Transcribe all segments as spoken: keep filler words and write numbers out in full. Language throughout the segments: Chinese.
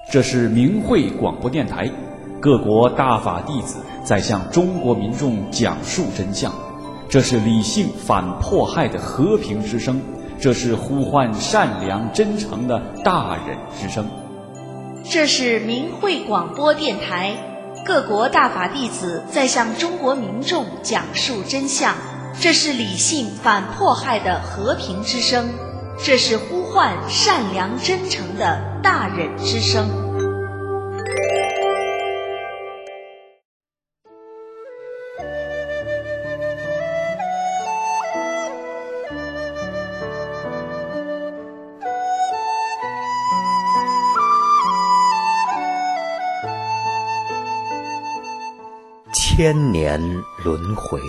这是明慧广播电台，各国大法弟子在向中国民众讲述真相。这是理性反迫害的和平之声，这是呼唤善良真诚的大忍之声。 这是明慧广播电台，各国大法弟子在向中国民众讲述真相。这是理性反迫害的和平之声，这是呼唤善良真诚的大忍之声。 千年轮回，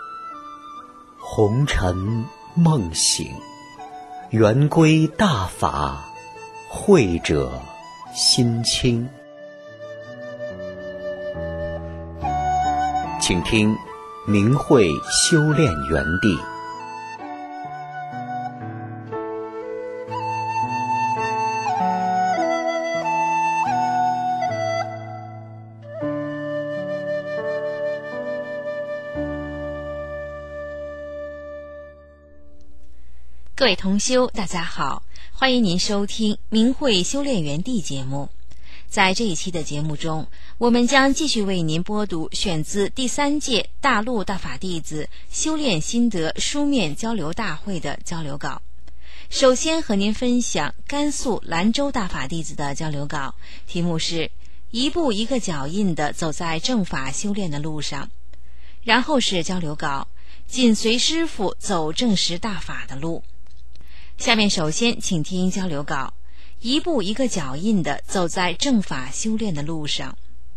红尘梦醒，圆归大法，慧者心清。请听明慧修炼园地。 各位同修，大家好，欢迎您收听明慧修炼园地节目。在这一期的节目中，我们将继续为您播读选自第三届大陆大法弟子修炼心得书面交流大会的交流稿。首先和您分享甘肃兰州大法弟子的交流稿，题目是一步一个脚印地走在正法修炼的路上。然后是交流稿，紧随师父走正实大法的路。下面首先请听交流稿，一步一个脚印地走在正法修炼的路上。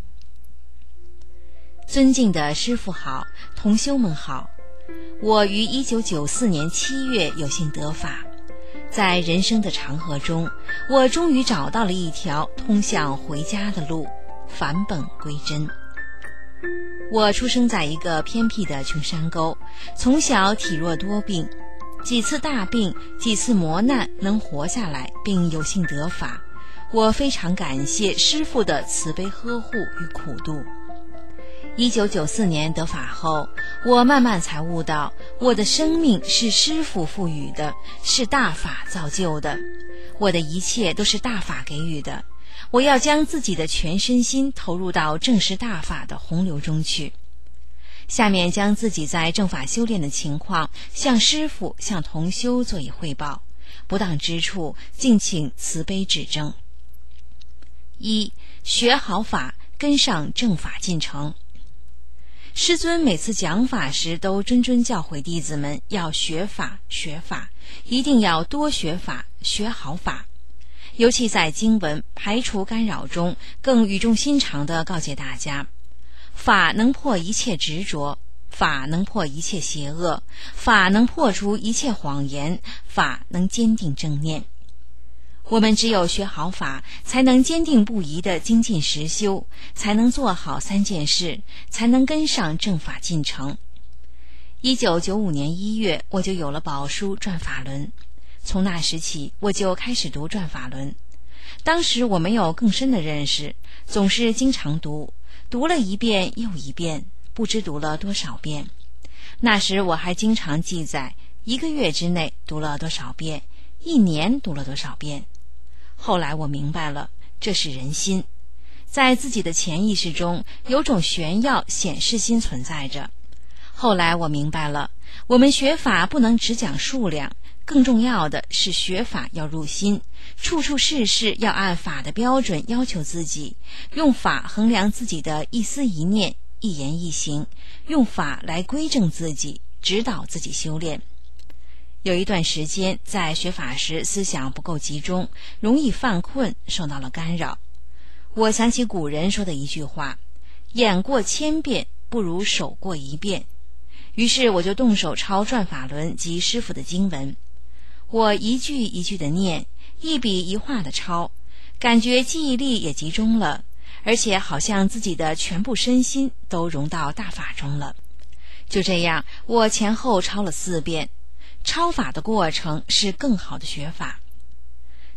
尊敬的师父好，同修们好，我于一九九四年七月有幸得法，在人生的长河中，我终于找到了一条通向回家的路，返本归真。我出生在一个偏僻的穷山沟，从小体弱多病，几次大病，几次磨难，能活下来并有幸得法，我非常感谢师父的慈悲呵护与苦度。一九九四年得法后，我慢慢才悟到，我的生命是师父赋予的，是大法造就的，我的一切都是大法给予的，我要将自己的全身心投入到正实大法的洪流中去。下面将自己在正法修炼的情况向师父、向同修做以汇报，不当之处敬请慈悲指正。一、学好法，跟上正法进程。师尊每次讲法时都谆谆教诲弟子们要学法学法，一定要多学法，学好法。尤其在经文排除干扰中，更语重心长地告诫大家，法能破一切执着，法能破一切邪恶，法能破除一切谎言，法能坚定正念。我们只有学好法，才能坚定不移地精进实修，才能做好三件事，才能跟上正法进程。一九九五年一月，我就有了宝书转法轮，从那时起，我就开始读转法轮。当时我没有更深的认识，总是经常读，读了一遍又一遍，不知读了多少遍。那时我还经常记载一个月之内读了多少遍，一年读了多少遍。后来我明白了，这是人心，在自己的潜意识中有种炫耀显示心存在着。后来我明白了，我们学法不能只讲数量，更重要的是学法要入心，处处事事要按法的标准要求自己，用法衡量自己的一思一念、一言一行，用法来规正自己，指导自己修炼。有一段时间在学法时思想不够集中，容易犯困，受到了干扰。我想起古人说的一句话，眼过千遍不如手过一遍。于是我就动手抄转法轮及师父的经文，我一句一句的念，一笔一画的抄，感觉记忆力也集中了，而且好像自己的全部身心都融到大法中了。就这样，我前后抄了四遍。抄法的过程是更好的学法。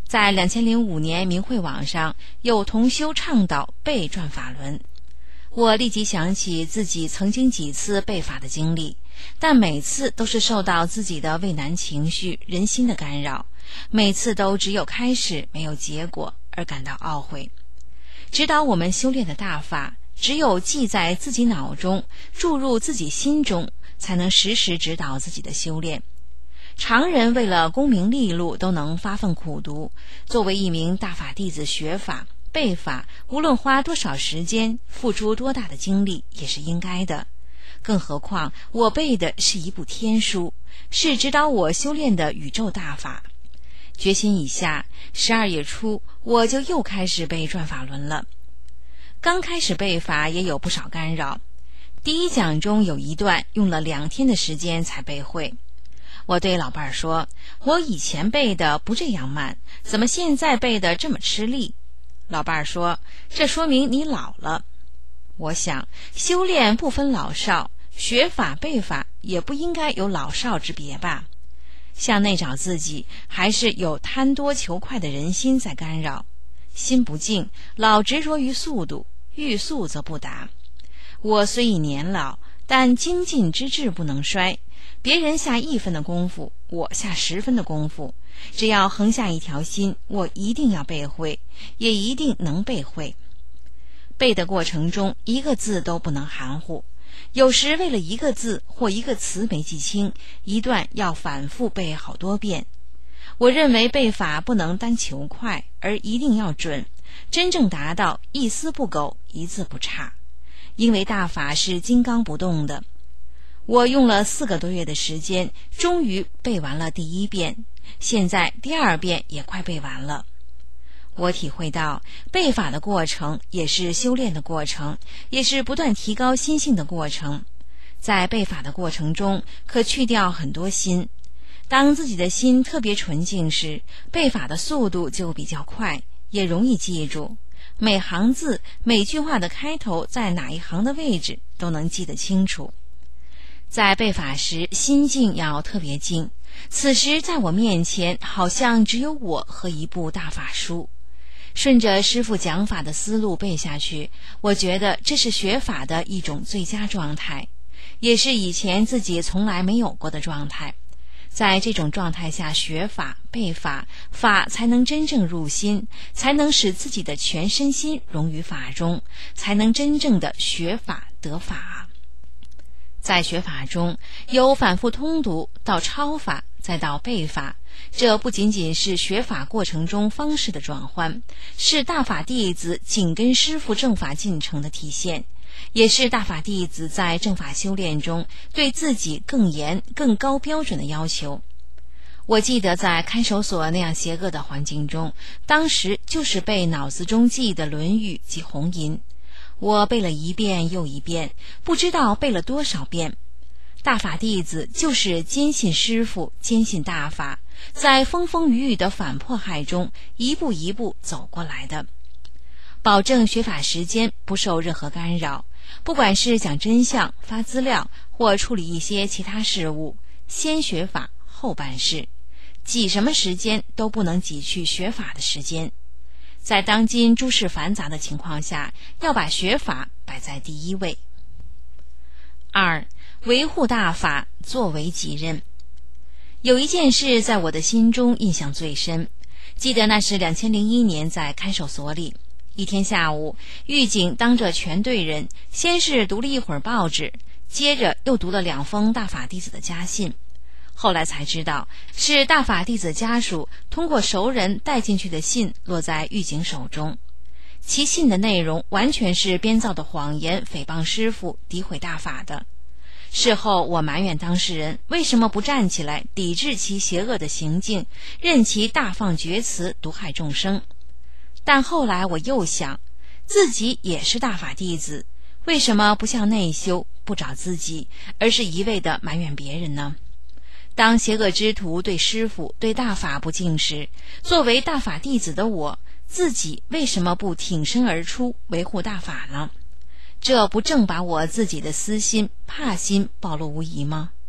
在两千零五年明慧网上有同修倡导背转法轮，我立即想起自己曾经几次背法的经历，但每次都是受到自己的畏难情绪、人心的干扰，每次都只有开始没有结果，而感到懊悔。指导我们修炼的大法，只有记在自己脑中，注入自己心中，才能时时指导自己的修炼。常人为了功名利禄都能发奋苦读，作为一名大法弟子学法背法，无论花多少时间，付出多大的精力，也是应该的。更何况我背的是一部天书，是指导我修炼的宇宙大法。决心已下，十二月初我就又开始背转法轮了。刚开始背法也有不少干扰，第一讲中有一段用了两天的时间才背会。我对老伴儿说，我以前背的不这样慢，怎么现在背的这么吃力？老伴儿说，这说明你老了。我想，修炼不分老少，学法背法也不应该有老少之别吧。向内找自己，还是有贪多求快的人心在干扰。心不静，老执着于速度，欲速则不达。我虽已年老，但精进之志不能衰。别人下一分的功夫，我下十分的功夫。只要横下一条心，我一定要背会，也一定能背会。背的过程中，一个字都不能含糊。有时为了一个字或一个词没记清，一段要反复背好多遍。我认为背法不能单求快，而一定要准，真正达到一丝不苟，一字不差。因为大法是金刚不动的。我用了四个多月的时间，终于背完了第一遍，现在第二遍也快背完了。我体会到，背法的过程也是修炼的过程，也是不断提高心性的过程。在背法的过程中，可去掉很多心。当自己的心特别纯净时，背法的速度就比较快，也容易记住。每行字、每句话的开头在哪一行的位置都能记得清楚。在背法时，心境要特别静，此时在我面前好像只有我和一部大法书。顺着师父讲法的思路背下去，我觉得这是学法的一种最佳状态，也是以前自己从来没有过的状态。在这种状态下学法背法，法才能真正入心，才能使自己的全身心融于法中，才能真正的学法得法。在学法中，由反复通读到抄法，再到背法，这不仅仅是学法过程中方式的转换，是大法弟子紧跟师父正法进程的体现，也是大法弟子在正法修炼中对自己更严、更高标准的要求。我记得在看守所那样邪恶的环境中，当时就是背脑子中记的《论语》及红吟。我背了一遍又一遍，不知道背了多少遍。大法弟子就是坚信师父，坚信大法，在风风雨雨的反迫害中一步一步走过来的。保证学法时间不受任何干扰，不管是讲真相、发资料或处理一些其他事务，先学法后办事，挤什么时间都不能挤去学法的时间。在当今诸事繁杂的情况下，要把学法摆在第一位。二、维护大法，作为己任。有一件事在我的心中印象最深，记得那是两千零一年在看守所里。一天下午，狱警当着全队人，先是读了一会儿报纸，接着又读了两封大法弟子的家信。后来才知道，是大法弟子家属通过熟人带进去的信落在狱警手中。其信的内容完全是编造的谎言，诽谤师父，诋毁大法的。事后我埋怨当事人为什么不站起来抵制其邪恶的行径，任其大放厥词，毒害众生。但后来我又想，自己也是大法弟子，为什么不向内修，不找自己，而是一味地埋怨别人呢？当邪恶之徒对师父、对大法不敬时，作为大法弟子的我，自己为什么不挺身而出，维护大法呢？这不正把我自己的私心、怕心暴露无遗吗？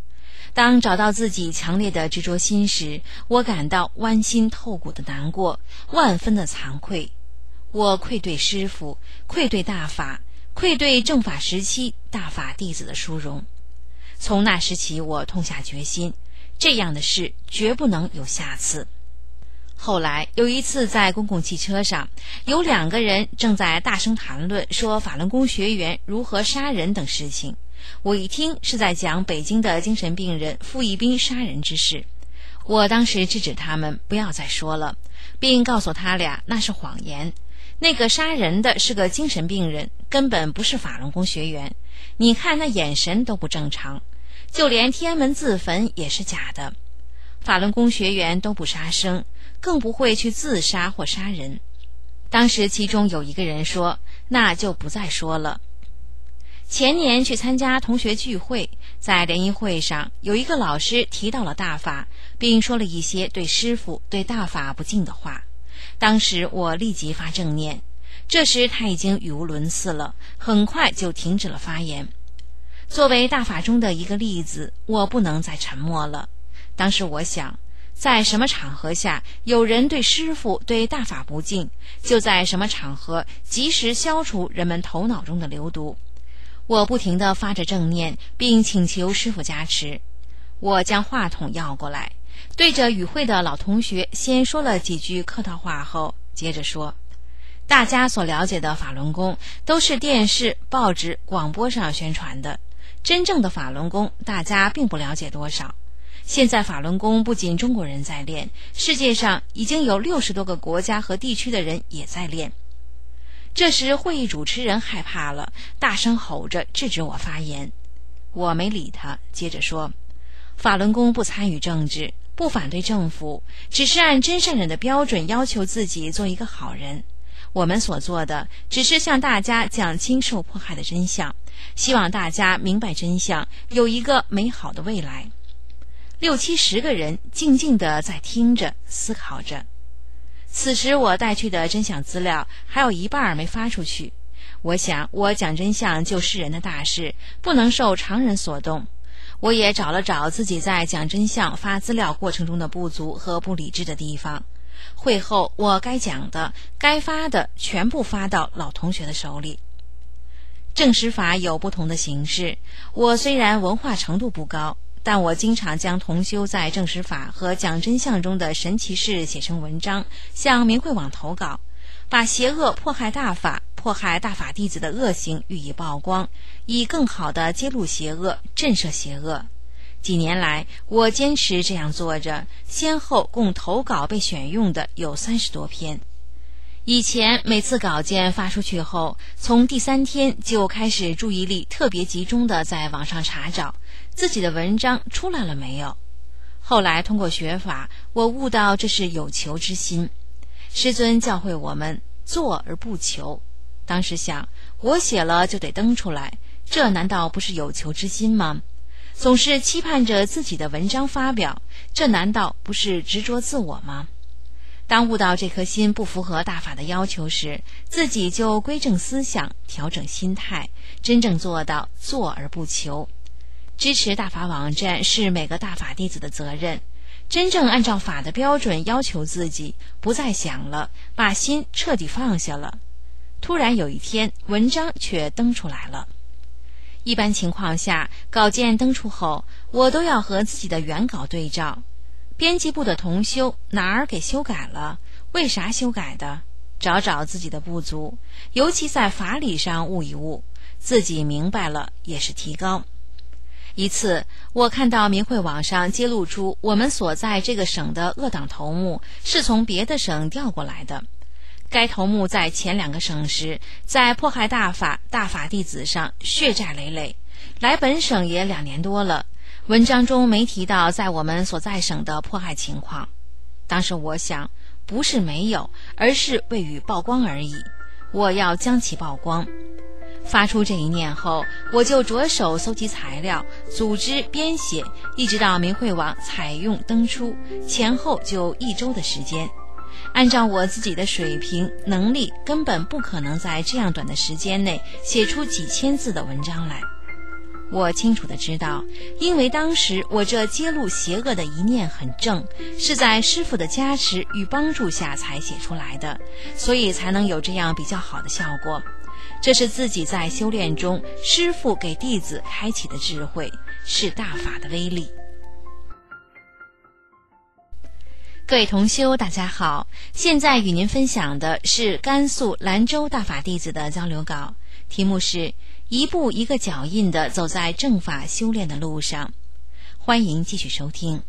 当找到自己强烈的执着心时，我感到剜心透骨的难过，万分的惭愧。我愧对师父，愧对大法，愧对正法时期大法弟子的殊荣。从那时起，我痛下决心，这样的事绝不能有下次。后来有一次在公共汽车上，有两个人正在大声谈论说法轮功学员如何杀人等事情。我一听是在讲北京的精神病人傅一斌杀人之事，我当时制止他们不要再说了，并告诉他俩那是谎言，那个杀人的是个精神病人，根本不是法轮功学员，你看那眼神都不正常，就连天安门自焚也是假的，法轮功学员都不杀生，更不会去自杀或杀人。当时其中有一个人说，那就不再说了。前年去参加同学聚会，在联谊会上有一个老师提到了大法，并说了一些对师父对大法不敬的话。当时我立即发正念，这时他已经语无伦次了，很快就停止了发言。作为大法中的一个例子，我不能再沉默了。当时我想，在什么场合下有人对师父对大法不敬，就在什么场合及时消除人们头脑中的流毒。我不停地发着正念，并请求师父加持。我将话筒要过来，对着与会的老同学先说了几句客套话后，接着说，大家所了解的法轮功都是电视、报纸、广播上宣传的，真正的法轮功大家并不了解多少。现在法轮功不仅中国人在练，世界上已经有六十多个国家和地区的人也在练。这时会议主持人害怕了，大声吼着制止我发言。我没理他，接着说，法轮功不参与政治，不反对政府，只是按真善忍的标准要求自己做一个好人。我们所做的只是向大家讲清受迫害的真相，希望大家明白真相，有一个美好的未来。六七十个人静静地在听着思考着。此时我带去的真相资料还有一半没发出去，我想我讲真相救世人的大事不能受常人所动。我也找了找自己在讲真相发资料过程中的不足和不理智的地方。会后我该讲的该发的全部发到老同学的手里。证实法有不同的形式，我虽然文化程度不高，但我经常将同修在证实法和讲真相中的神奇事写成文章，向明慧网投稿，把邪恶迫害大法、迫害大法弟子的恶行予以曝光，以更好地揭露邪恶，震慑邪恶。几年来，我坚持这样做着，先后共投稿被选用的有三十多篇。以前每次稿件发出去后，从第三天就开始注意力特别集中地在网上查找自己的文章出来了没有。后来通过学法，我悟到这是有求之心。师尊教诲我们做而不求。当时想，我写了就得登出来，这难道不是有求之心吗？总是期盼着自己的文章发表，这难道不是执着自我吗？当悟到这颗心不符合大法的要求时，自己就归正思想，调整心态，真正做到做而不求。支持大法网站是每个大法弟子的责任，真正按照法的标准要求自己，不再想了，把心彻底放下了。突然有一天，文章却登出来了。一般情况下，稿件登出后，我都要和自己的原稿对照，编辑部的同修哪儿给修改了，为啥修改的，找找自己的不足，尤其在法理上悟一悟，自己明白了也是提高。一次，我看到明慧网上揭露出我们所在这个省的恶党头目是从别的省调过来的。该头目在前两个省时，在迫害大法、大法弟子上血债累累，来本省也两年多了，文章中没提到在我们所在省的迫害情况。当时我想，不是没有，而是未予曝光而已，我要将其曝光。发出这一念后，我就着手搜集材料，组织编写，一直到明慧网采用登出，前后就一周的时间。按照我自己的水平能力，根本不可能在这样短的时间内写出几千字的文章来。 我清楚地知道，因为当时我这揭露邪恶的一念很正，是在师父的加持与帮助下才写出来的，所以才能有这样比较好的效果。这是自己在修炼中师父给弟子开启的智慧，是大法的威力。各位同修大家好，现在与您分享的是甘肃兰州大法弟子的交流稿，题目是一步一个脚印地走在正法修炼的路上。欢迎继续收听。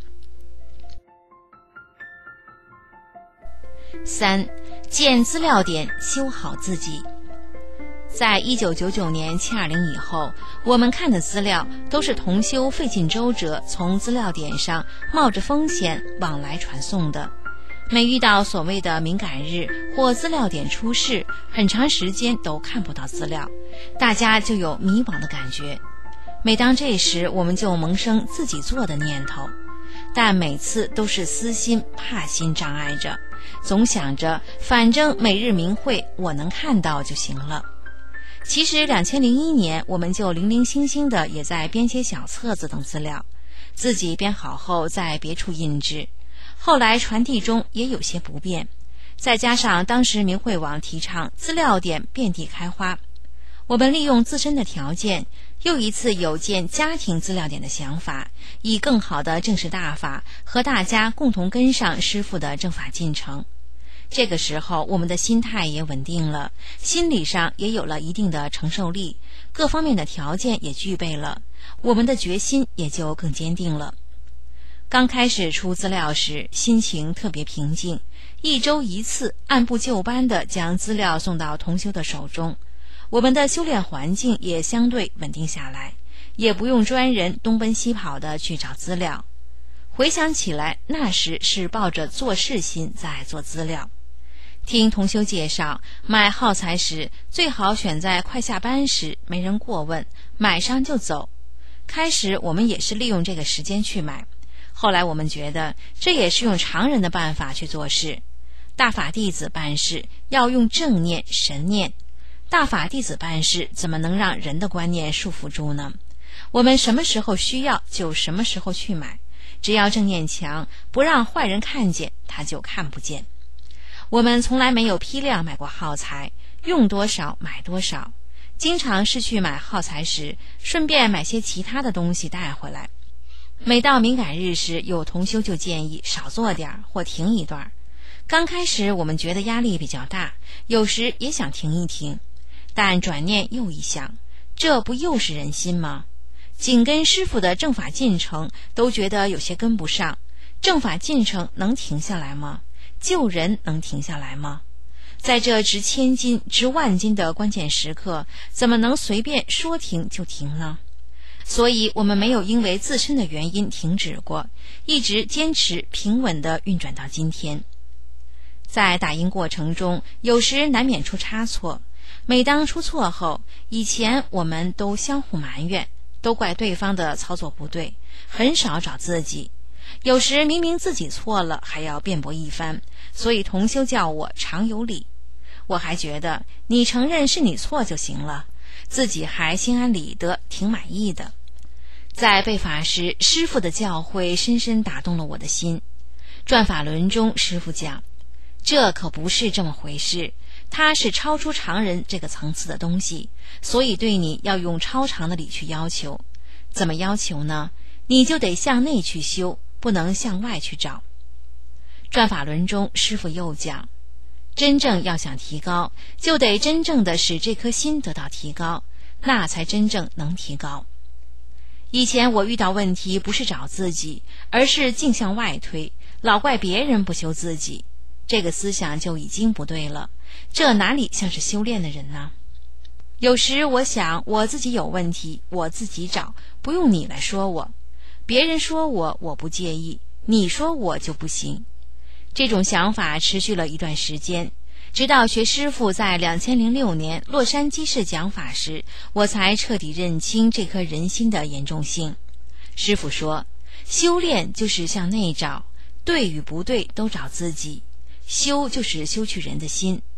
三，建资料点，修好自己。在一九九九年七二零以后，我们看的资料都是同修费尽周折从资料点上冒着风险往来传送的。每遇到所谓的敏感日或资料点出事，很长时间都看不到资料，大家就有迷惘的感觉。每当这时，我们就萌生自己做的念头，但每次都是私心怕心障碍着，总想着反正每日明慧我能看到就行了。其实两千零一年我们就零零星星的也在编写小册子等资料，自己编好后在别处印制，后来传递中也有些不便，再加上当时明慧网提倡资料点遍地开花，我们利用自身的条件，又一次有建家庭资料点的想法，以更好的正视大法，和大家共同跟上师父的正法进程。这个时候我们的心态也稳定了，心理上也有了一定的承受力，各方面的条件也具备了，我们的决心也就更坚定了。刚开始出资料时，心情特别平静，一周一次按部就班地将资料送到同修的手中，我们的修炼环境也相对稳定下来，也不用专人东奔西跑地去找资料。回想起来，那时是抱着做事心在做资料。听同修介绍，买耗材时最好选在快下班时，没人过问，买上就走。开始我们也是利用这个时间去买，后来我们觉得这也是用常人的办法去做事。大法弟子办事要用正念神念，大法弟子办事怎么能让人的观念束缚住呢？我们什么时候需要就什么时候去买，只要正念强，不让坏人看见，他就看不见。我们从来没有批量买过耗材，用多少买多少，经常是去买耗材时顺便买些其他的东西带回来。每到敏感日时，有同修就建议少做点或停一段。刚开始我们觉得压力比较大，有时也想停一停，但转念又一想，这不又是人心吗？紧跟师父的正法进程都觉得有些跟不上，正法进程能停下来吗？救人能停下来吗？在这值千金值万金的关键时刻，怎么能随便说停就停呢？所以我们没有因为自身的原因停止过，一直坚持平稳地运转到今天。在打印过程中，有时难免出差错，每当出错后，以前我们都相互埋怨，都怪对方的操作不对，很少找自己。有时明明自己错了，还要辩驳一番，所以同修叫我常有理。我还觉得你承认是你错就行了，自己还心安理得，挺满意的。在背法时，师父的教诲深深打动了我的心。转法轮中师父讲，这可不是这么回事，它是超出常人这个层次的东西，所以对你要用超常的理去要求。怎么要求呢？你就得向内去修，不能向外去找。转法轮中师父又讲，真正要想提高，就得真正的使这颗心得到提高，那才真正能提高。以前我遇到问题不是找自己，而是净向外推，老怪别人不修自己，这个思想就已经不对了，这哪里像是修炼的人呢？有时我想我自己有问题，我自己找，不用你来说我，别人说我我不介意，你说我就不行。这种想法持续了一段时间，直到学师父在两千零六年洛杉矶市讲法时，我才彻底认清这颗人心的严重性。师父说，修炼就是向内找，对与不对都找自己，修就是修去人的心。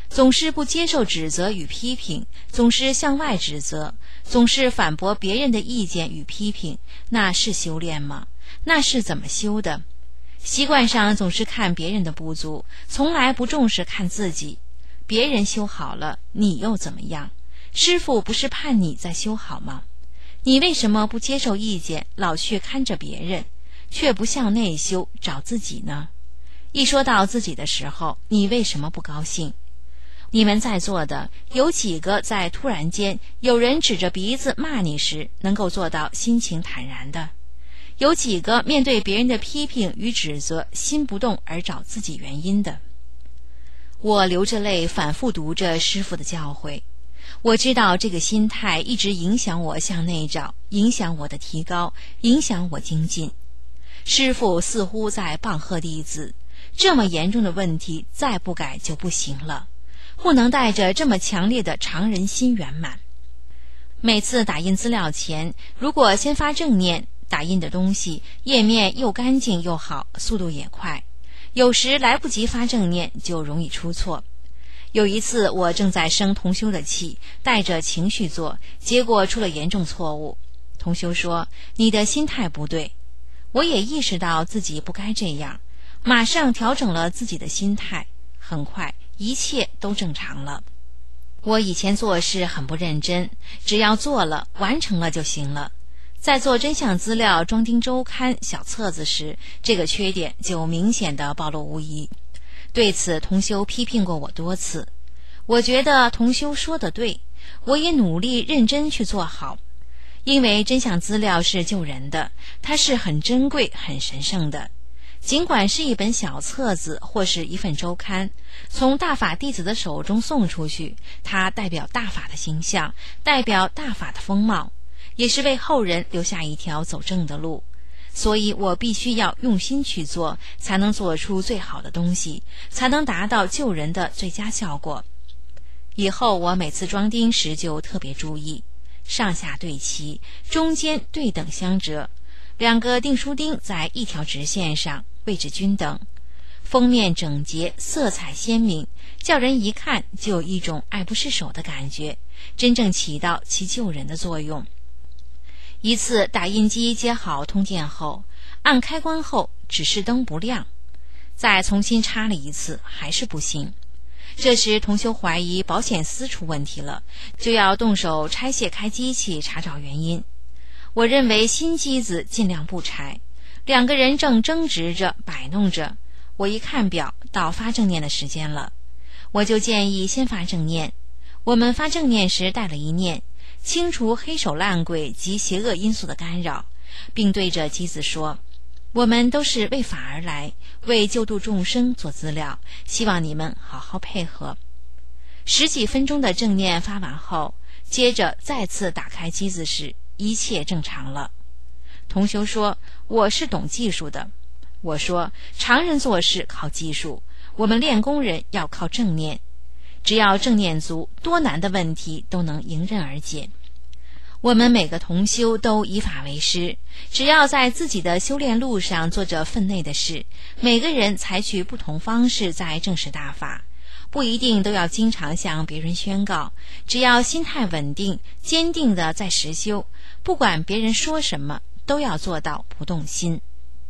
总是不接受指责与批评，总是向外指责，总是反驳别人的意见与批评，那是修炼吗？那是怎么修的？习惯上总是看别人的不足，从来不重视看自己。别人修好了，你又怎么样？师父不是盼你在修好吗？你为什么不接受意见，老去看着别人，却不向内修，找自己呢？一说到自己的时候，你为什么不高兴？你们在座的有几个在突然间有人指着鼻子骂你时能够做到心情坦然的？有几个面对别人的批评与指责心不动而找自己原因的？我流着泪反复读着师父的教诲，我知道这个心态一直影响我向内找，影响我的提高，影响我精进。师父似乎在棒喝弟子，这么严重的问题再不改就不行了，不能带着这么强烈的常人心圆满。每次打印资料前，如果先发正念，打印的东西页面又干净又好，速度也快。有时来不及发正念，就容易出错。有一次我正在生同修的气，带着情绪做，结果出了严重错误。同修说，你的心态不对。我也意识到自己不该这样，马上调整了自己的心态，很快一切都正常了。我以前做事很不认真，只要做了完成了就行了。在做真相资料装订周刊小册子时，这个缺点就明显的暴露无遗。对此同修批评过我多次，我觉得同修说得对，我也努力认真去做好。因为真相资料是救人的，它是很珍贵很神圣的。尽管是一本小册子或是一份周刊，从大法弟子的手中送出去，它代表大法的形象，代表大法的风貌，也是为后人留下一条走正的路。所以我必须要用心去做，才能做出最好的东西，才能达到救人的最佳效果。以后我每次装订时就特别注意，上下对齐，中间对等相折，两个订书钉在一条直线上，位置均等，封面整洁，色彩鲜明，叫人一看就有一种爱不释手的感觉，真正起到其救人的作用。一次打印机接好通电后，按开关后指示灯不亮，再重新插了一次还是不行。这时同修怀疑保险丝出问题了，就要动手拆卸开机器查找原因。我认为新机子尽量不拆。两个人正争执着摆弄着，我一看表，到发正念的时间了，我就建议先发正念。我们发正念时带了一念，清除黑手烂鬼及邪恶因素的干扰，并对着机子说，我们都是为法而来，为救度众生做资料，希望你们好好配合。十几分钟的正念发完后，接着再次打开机子时，一切正常了。同修说，我是懂技术的。我说，常人做事靠技术，我们练功人要靠正念。只要正念足，多难的问题都能迎刃而解。我们每个同修都以法为师，只要在自己的修炼路上做着分内的事，每个人采取不同方式在证实大法，不一定都要经常向别人宣告，只要心态稳定，坚定地在实修，不管别人说什么，都要做到不动心。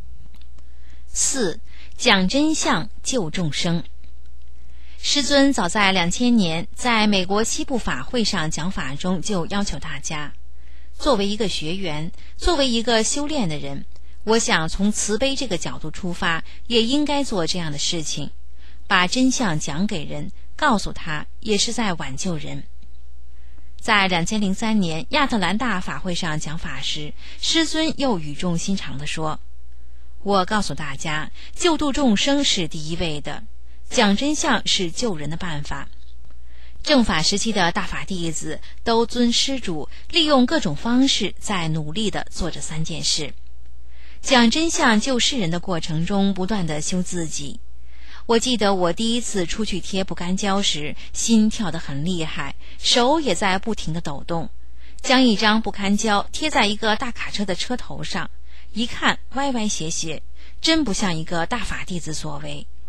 四、讲真相救众生。师尊早在两千年在美国西部法会上讲法中就要求大家，作为一个学员，作为一个修炼的人，我想从慈悲这个角度出发，也应该做这样的事情，把真相讲给人，告诉他，也是在挽救人。在两千零三年亚特兰大法会上讲法时，师尊又语重心长地说，我告诉大家，救度众生是第一位的，讲真相是救人的办法。正法时期的大法弟子都遵师主，利用各种方式在努力地做着三件事。讲真相救世人的过程中，不断地修自己。我记得我第一次出去贴不干胶时，心跳得很厉害，手也在不停地抖动，将一张不干胶贴在一个大卡车的车头上，一看歪歪斜斜，真不像一个大法弟子所为。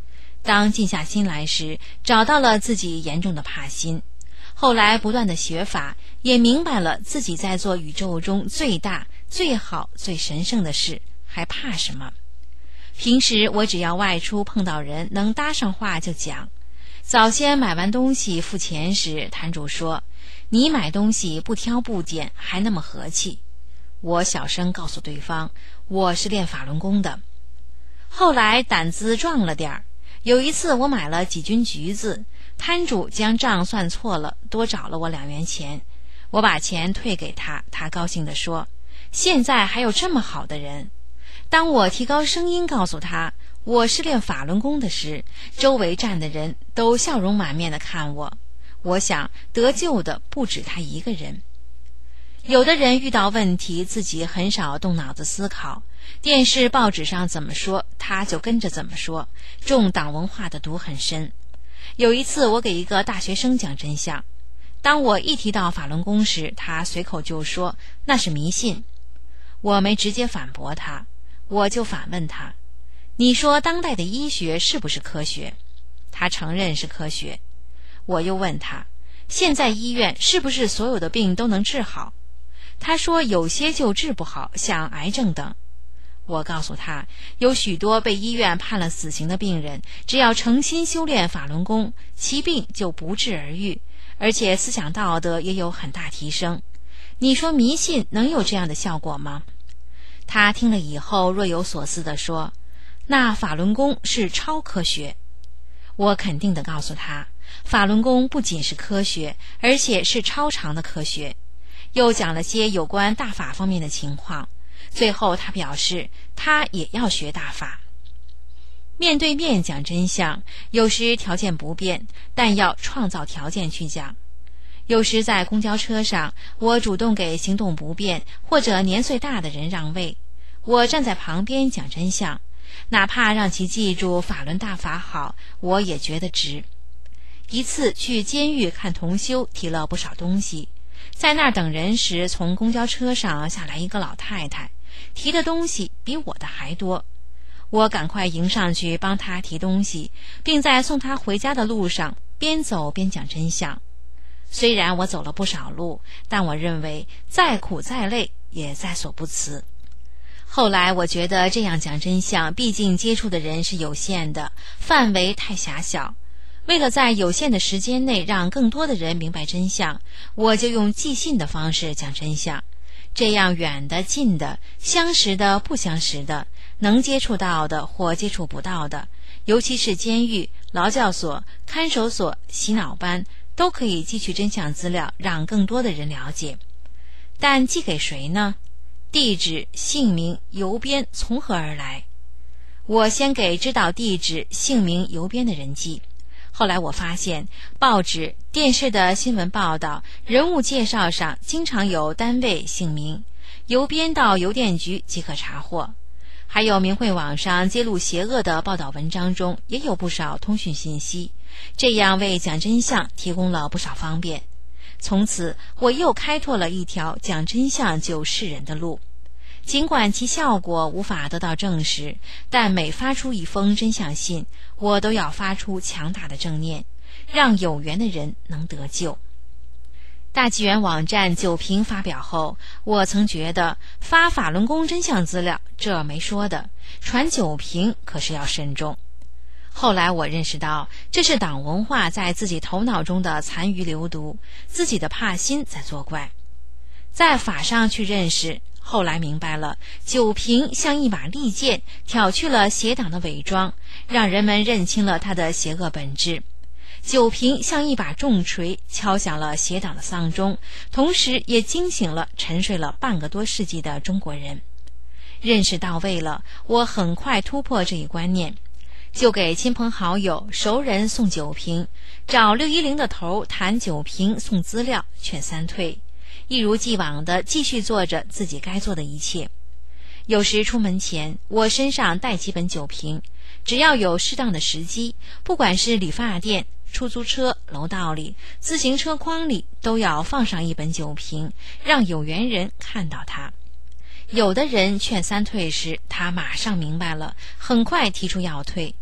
当静下心来时，找到了自己严重的怕心。后来不断的学法，也明白了自己在做宇宙中最大、最好、最神圣的事，还怕什么？平时我只要外出碰到人能搭上话就讲。早先买完东西付钱时，摊主说：“你买东西不挑不拣，还那么和气。”我小声告诉对方：“我是练法轮功的。”后来胆子壮了点儿，有一次我买了几斤橘子，摊主将账算错了，多找了我两元钱。我把钱退给他，他高兴地说：“现在还有这么好的人。”当我提高声音告诉他我是练法轮功的时，周围站的人都笑容满面地看我。我想得救的不止他一个人。有的人遇到问题自己很少动脑子思考，电视报纸上怎么说他就跟着怎么说，重党文化的毒很深。有一次我给一个大学生讲真相，当我一提到法轮功时，他随口就说那是迷信。我没直接反驳他，我就反问他：“你说当代的医学是不是科学？”他承认是科学。我又问他：“现在医院是不是所有的病都能治好？”他说有些就治不好，像癌症等。我告诉他，有许多被医院判了死刑的病人，只要诚心修炼法轮功，其病就不治而愈，而且思想道德也有很大提升。你说迷信能有这样的效果吗？他听了以后若有所思地说：“那法轮功是超科学。”我肯定地告诉他，法轮功不仅是科学，而且是超常的科学。又讲了些有关大法方面的情况。最后他表示他也要学大法。面对面讲真相，有时条件不变，但要创造条件去讲。有时在公交车上，我主动给行动不便或者年岁大的人让位，我站在旁边讲真相，哪怕让其记住法轮大法好，我也觉得值。一次去监狱看同修，提了不少东西，在那儿等人时，从公交车上下来一个老太太，提的东西比我的还多。我赶快迎上去帮她提东西，并在送她回家的路上边走边讲真相。虽然我走了不少路，但我认为再苦再累也在所不辞。后来我觉得这样讲真相，毕竟接触的人是有限的，范围太狭小。为了在有限的时间内让更多的人明白真相，我就用寄信的方式讲真相。这样远的近的，相识的不相识的，能接触到的或接触不到的，尤其是监狱、劳教所、看守所、洗脑班，都可以汲取真相资料，让更多的人了解。但寄给谁呢？地址、姓名、邮编从何而来？我先给知道地址、姓名、邮编的人寄。后来我发现，报纸、电视的新闻报道、人物介绍上经常有单位姓名，邮编到邮电局即可查获。还有明慧网上揭露邪恶的报道文章中也有不少通讯信息，这样为讲真相提供了不少方便。从此我又开拓了一条讲真相救世人的路。尽管其效果无法得到证实，但每发出一封真相信，我都要发出强大的正念，让有缘的人能得救。大纪元网站九评发表后，我曾觉得发法轮功真相资料这没说的，传九评可是要慎重。后来我认识到，这是党文化在自己头脑中的残余流毒，自己的怕心在作怪。在法上去认识，后来明白了，九评像一把利剑，挑去了邪党的伪装，让人们认清了他的邪恶本质。九评像一把重锤，敲响了邪党的丧钟，同时也惊醒了沉睡了半个多世纪的中国人。认识到位了，我很快突破这一观念，就给亲朋好友、熟人送九评，找六一零的头谈九评送资料，劝三退，一如既往地继续做着自己该做的一切。有时出门前，我身上带几本九评，只要有适当的时机，不管是理发店、出租车、楼道里、自行车筐里，都要放上一本九评，让有缘人看到它。有的人劝三退时，他马上明白了，很快提出要退。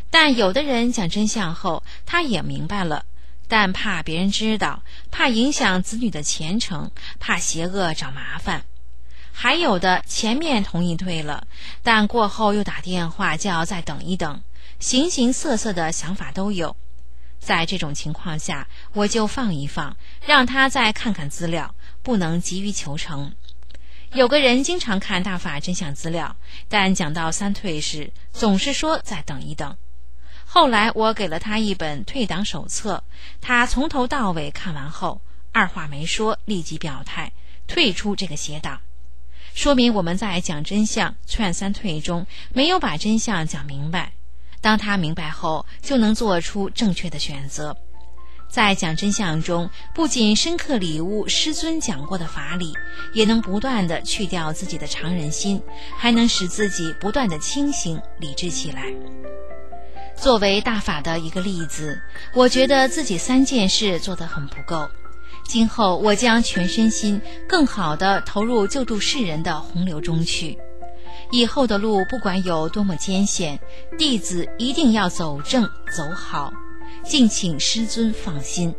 但有的人讲真相后，他也明白了，但怕别人知道，怕影响子女的前程，怕邪恶找麻烦。还有的前面同意退了，但过后又打电话叫再等一等，形形色色的想法都有。在这种情况下，我就放一放，让他再看看资料，不能急于求成。有个人经常看大法真相资料，但讲到三退时，总是说再等一等。后来我给了他一本退党手册，他从头到尾看完后，二话没说，立即表态退出这个邪党。说明我们在讲真相劝三退中没有把真相讲明白，当他明白后就能做出正确的选择。在讲真相中，不仅深刻领悟师尊讲过的法理，也能不断地去掉自己的常人心，还能使自己不断地清醒理智起来。作为大法的一个例子，我觉得自己三件事做得很不够，今后我将全身心更好地投入救助世人的洪流中去。以后的路不管有多么艰险，弟子一定要走正走好，敬请师尊放心。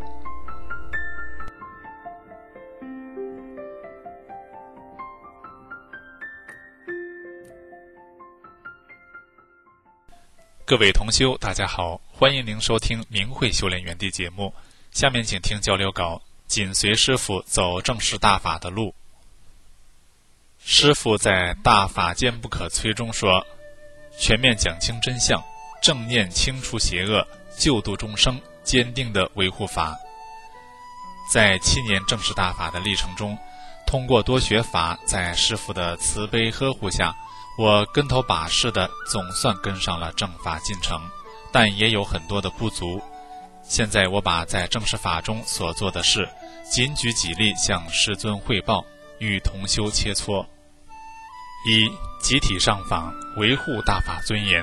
各位同修大家好，欢迎您收听明慧修炼园地节目，下面请听交流稿，紧随师父走正式大法的路。师父在大法坚不可摧中说，全面讲清真相，正念清除邪恶，救度众生，坚定的维护法。在七年正式大法的历程中，通过多学法，在师父的慈悲呵护下，我跟头把式的总算跟上了正法进程，但也有很多的不足。现在我把在正式法中所做的事仅举几例向师尊汇报，与同修切磋。一、集体上访，维护大法尊严。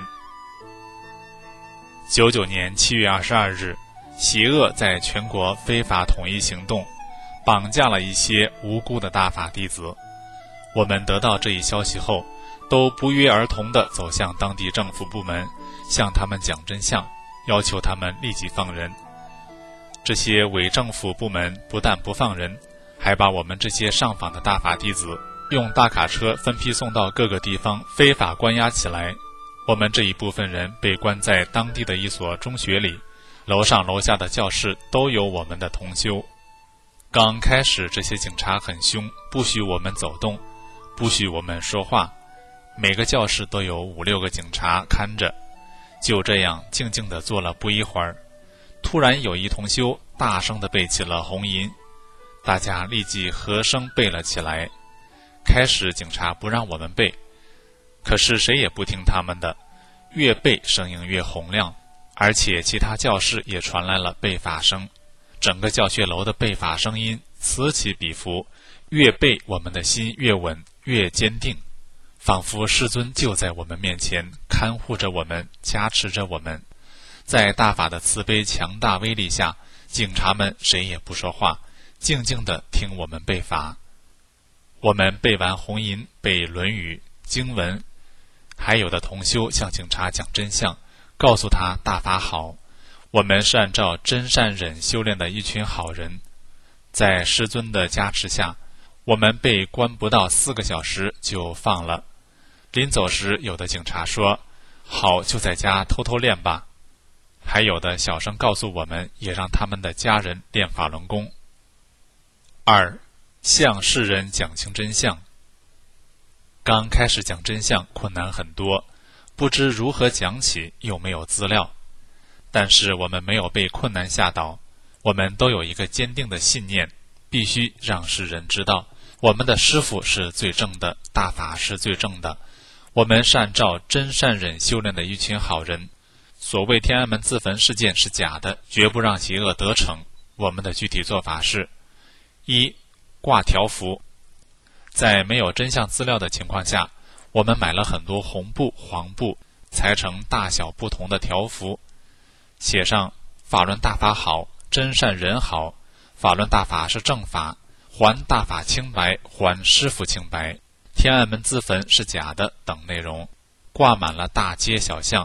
九九年七月二十二日，邪恶在全国非法统一行动，绑架了一些无辜的大法弟子。我们得到这一消息后，都不约而同地走向当地政府部门，向他们讲真相，要求他们立即放人。这些伪政府部门不但不放人，还把我们这些上访的大法弟子用大卡车分批送到各个地方非法关押起来。我们这一部分人被关在当地的一所中学里，楼上楼下的教室都有我们的同修。刚开始这些警察很凶，不许我们走动，不许我们说话，每个教室都有五六个警察看着。就这样静静地坐了不一会儿，突然有一同修大声地背起了红吟，大家立即和声背了起来。开始警察不让我们背，可是谁也不听他们的，越背声音越洪亮，而且其他教室也传来了背法声，整个教学楼的背法声音此起彼伏，越背我们的心越稳越坚定，仿佛师尊就在我们面前，看护着我们，加持着我们。在大法的慈悲强大威力下，警察们谁也不说话，静静地听我们背法。我们背完红吟，背论语经文，还有的同修向警察讲真相，告诉他大法好，我们是按照真善忍修炼的一群好人。在师尊的加持下，我们被关不到四个小时就放了。临走时，有的警察说，好，就在家偷偷练吧。还有的小声告诉我们，也让他们的家人练法轮功。二、向世人讲清真相。刚开始讲真相困难很多，不知如何讲起，又没有资料。但是我们没有被困难吓倒，我们都有一个坚定的信念，必须让世人知道，我们的师父是最正的，大法是最正的，我们是按照真善忍修炼的一群好人。所谓天安门自焚事件是假的，绝不让邪恶得逞。我们的具体做法是：一、挂条幅。在没有真相资料的情况下，我们买了很多红布、黄布，裁成大小不同的条幅，写上法轮大法好，真善人好，法轮大法是正法，还大法清白，还师父清白，天安门自焚是假的等内容，挂满了大街小巷，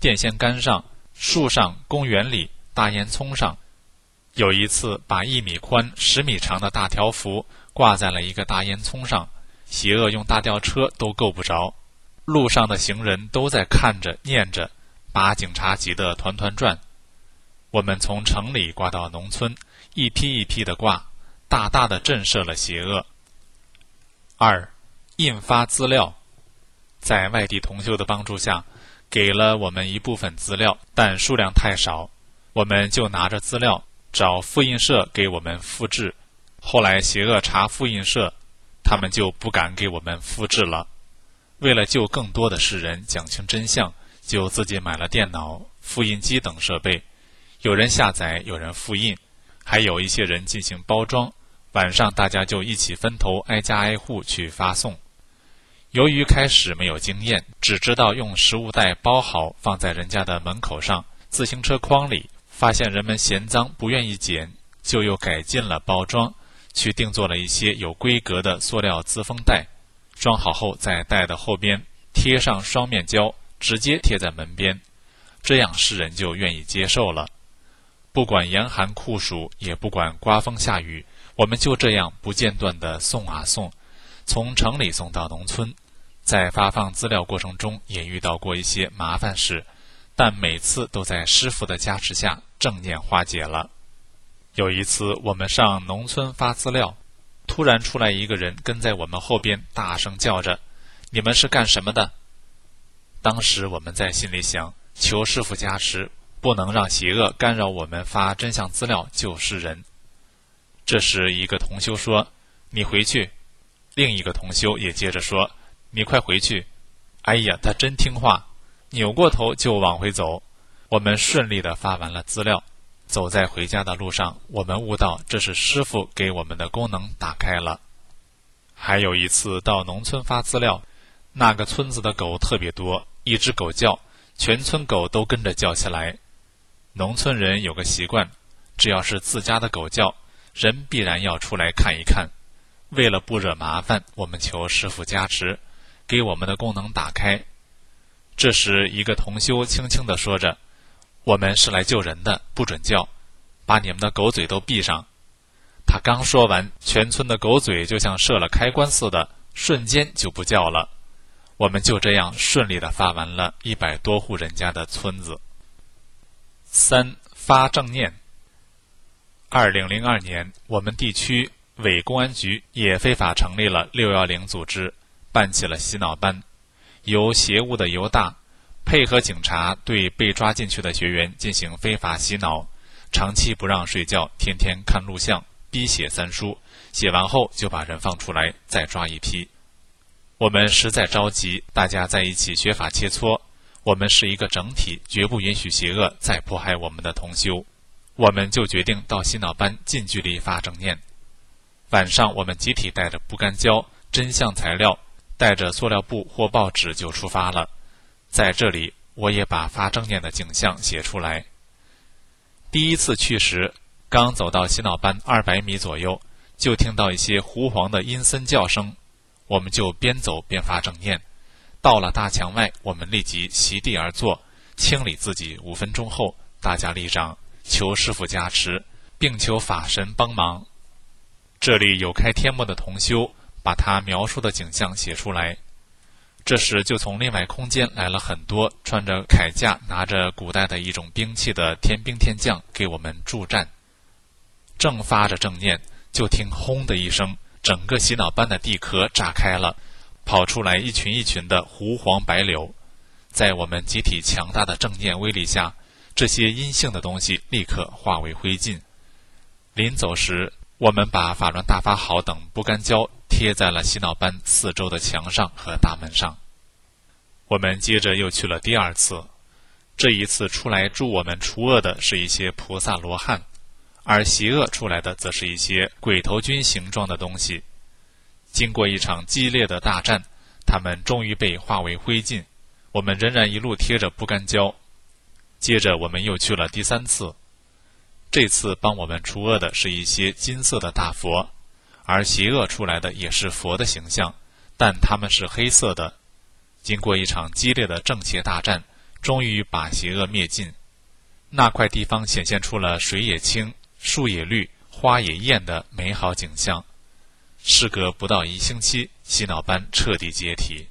电线杆上、树上、公园里、大烟囱上。有一次，把一米宽、十米长的大条幅挂在了一个大烟囱上，邪恶用大吊车都够不着。路上的行人都在看着、念着，把警察急得团团转。我们从城里挂到农村，一批一批的挂，大大的震慑了邪恶。二、印发资料。在外地同修的帮助下，给了我们一部分资料，但数量太少，我们就拿着资料找复印社给我们复制。后来邪恶查复印社，他们就不敢给我们复制了。为了救更多的世人讲清真相，就自己买了电脑、复印机等设备，有人下载，有人复印，还有一些人进行包装。晚上大家就一起分头挨家挨户去发送。由于开始没有经验，只知道用食物袋包好放在人家的门口上、自行车筐里，发现人们嫌脏不愿意捡，就又改进了包装，去定做了一些有规格的塑料自封袋，装好后在袋的后边贴上双面胶，直接贴在门边，这样世人就愿意接受了。不管严寒酷暑，也不管刮风下雨，我们就这样不间断地送啊送，从城里送到农村。在发放资料过程中也遇到过一些麻烦事，但每次都在师父的加持下正念化解了。有一次我们上农村发资料，突然出来一个人跟在我们后边大声叫着：“你们是干什么的？”当时我们在心里想，求师父加持，不能让邪恶干扰我们发真相资料救世人。这时一个同修说：“你回去。”另一个同修也接着说：“你快回去。”哎呀，他真听话，扭过头就往回走。我们顺利地发完了资料，走在回家的路上，我们悟到这是师父给我们的功能打开了。还有一次到农村发资料，那个村子的狗特别多，一只狗叫，全村狗都跟着叫起来。农村人有个习惯，只要是自家的狗叫，人必然要出来看一看。为了不惹麻烦，我们求师父加持，给我们的功能打开。这时一个同修轻轻地说着：“我们是来救人的，不准叫，把你们的狗嘴都闭上。”他刚说完，全村的狗嘴就像设了开关似的，瞬间就不叫了。我们就这样顺利地发完了一百多户人家的村子。三、发正念。二零零二年，我们地区伪公安局也非法成立了六一零组织，办起了洗脑班，由邪物的犹大配合警察对被抓进去的学员进行非法洗脑，长期不让睡觉，天天看录像，逼写三书，写完后就把人放出来，再抓一批。我们实在着急，大家在一起学法切磋，我们是一个整体，绝不允许邪恶再迫害我们的同修。我们就决定到洗脑班近距离发正念。晚上我们集体带着不干胶、真相材料，带着塑料布或报纸就出发了。在这里我也把发正念的景象写出来。第一次去时，刚走到洗脑班二百米左右，就听到一些狐黄的阴森叫声，我们就边走边发正念。到了大墙外，我们立即席地而坐，清理自己。五分钟后，大家立掌，求师父加持，并求法神帮忙。这里有开天幕的同修，把他描述的景象写出来。这时就从另外空间来了很多穿着铠甲、拿着古代的一种兵器的天兵天将给我们助战。正发着正念，就听轰的一声，整个洗脑班的地壳炸开了，跑出来一群一群的狐黄白柳。在我们集体强大的正念威力下，这些阴性的东西立刻化为灰烬。临走时，我们把法轮大法好等不干胶贴在了洗脑班四周的墙上和大门上。我们接着又去了第二次，这一次出来助我们除恶的是一些菩萨罗汉，而邪恶出来的则是一些鬼头军形状的东西。经过一场激烈的大战，他们终于被化为灰烬，我们仍然一路贴着不干胶。接着我们又去了第三次，这次帮我们除恶的是一些金色的大佛，而邪恶出来的也是佛的形象，但他们是黑色的。经过一场激烈的正邪大战， 终于把邪恶灭尽。那块地方显现出了水也清、树也绿、花也艳的美好景象。事隔不到一星期，洗脑班彻底解体。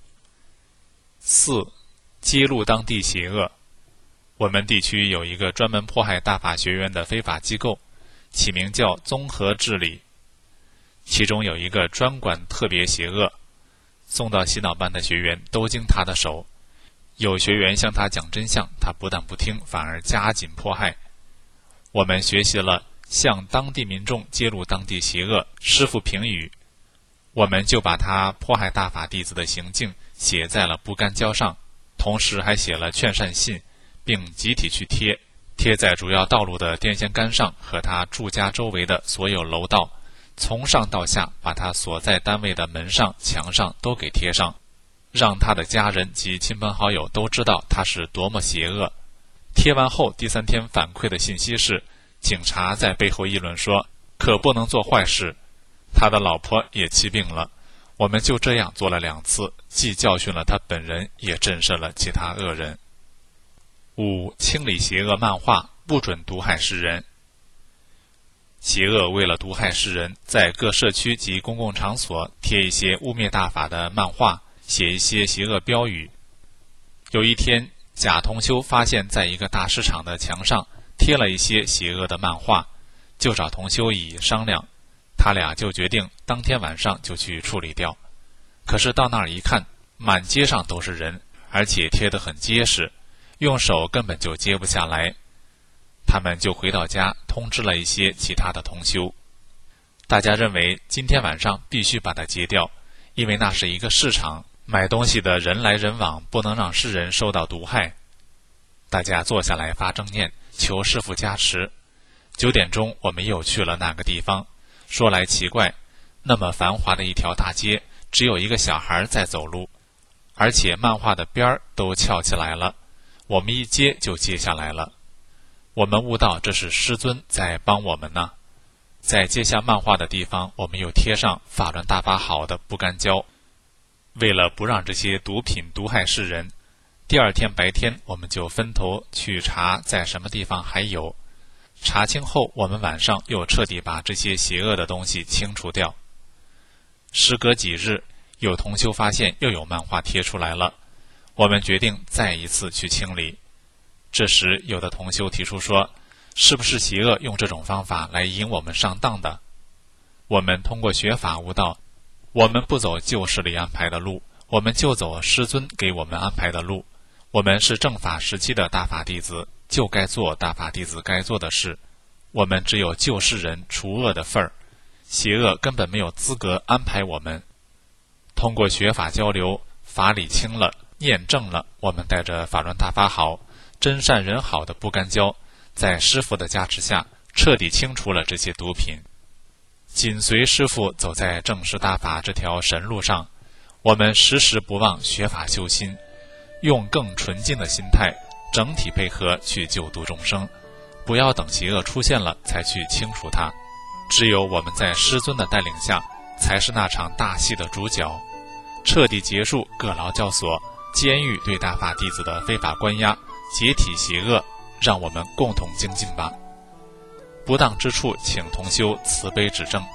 四、揭露当地邪恶。我们地区有一个专门迫害大法学员的非法机构，起名叫综合治理。其中有一个专管特别邪恶，送到洗脑班的学员都经他的手。有学员向他讲真相，他不但不听，反而加紧迫害。我们学习了向当地民众揭露当地邪恶师父评语，我们就把他迫害大法弟子的行径写在了不干胶上，同时还写了劝善信，并集体去贴贴在主要道路的电线杆上和他住家周围的所有楼道，从上到下把他所在单位的门上墙上都给贴上，让他的家人及亲朋好友都知道他是多么邪恶。贴完后第三天反馈的信息是，警察在背后议论说可不能做坏事，他的老婆也气病了。我们就这样做了两次，既教训了他本人，也震慑了其他恶人。五、清理邪恶漫画，不准毒害世人。邪恶为了毒害世人，在各社区及公共场所贴一些污蔑大法的漫画，写一些邪恶标语。有一天，贾同修发现在一个大市场的墙上贴了一些邪恶的漫画，就找同修乙商量，他俩就决定当天晚上就去处理掉。可是到那儿一看，满街上都是人，而且贴得很结实，用手根本就揭不下来。他们就回到家通知了一些其他的同修，大家认为今天晚上必须把它揭掉，因为那是一个市场，买东西的人来人往，不能让世人受到毒害。大家坐下来发正念，求师父加持。九点钟我们又去了那个地方，说来奇怪，那么繁华的一条大街，只有一个小孩在走路，而且漫画的边儿都翘起来了，我们一揭就揭下来了。我们悟到这是师尊在帮我们呢。在揭下漫画的地方，我们又贴上法轮大法好的不干胶，为了不让这些毒品毒害世人，第二天白天我们就分头去查在什么地方还有。查清后，我们晚上又彻底把这些邪恶的东西清除掉。时隔几日，有同修发现又有漫画贴出来了，我们决定再一次去清理。这时有的同修提出说，是不是邪恶用这种方法来引我们上当的？我们通过学法悟道，我们不走旧势力安排的路，我们就走师尊给我们安排的路。我们是正法时期的大法弟子，就该做大法弟子该做的事。我们只有救世人除恶的份儿，邪恶根本没有资格安排我们。通过学法交流，法理清了，念正了，我们带着法轮大法好、真善人好的不干胶，在师父的加持下，彻底清除了这些毒品。紧随师父走在正识大法这条神路上，我们时时不忘学法修心，用更纯净的心态，整体配合去救度众生，不要等邪恶出现了才去清除它。只有我们在师尊的带领下，才是那场大戏的主角，彻底结束各劳教所、监狱对大法弟子的非法关押，解体邪恶，让我们共同精进吧。不当之处，请同修慈悲指正。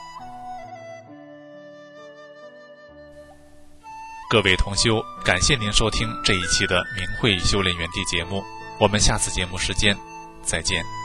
各位同修，感谢您收听这一期的明慧修炼园地节目，我们下次节目时间再见。